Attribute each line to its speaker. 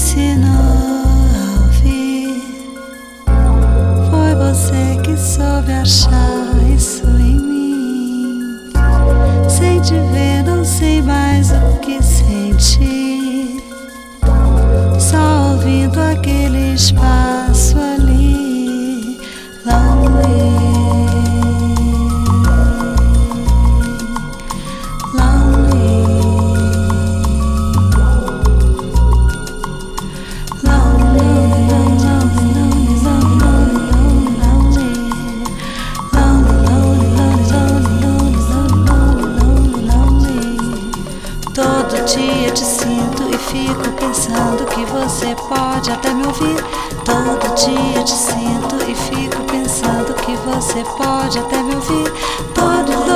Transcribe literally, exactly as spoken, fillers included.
Speaker 1: ensinou a ouvir. Foi você que soube achar isso em mim. Sem te ver não sei mais o que sentir, só ouvindo aquele espaço ali, lonely, lonely, todo dia te sinto e fico pensando que você pode até me ouvir. Todo dia te sinto e fico pensando que você pode até me ouvir. Todo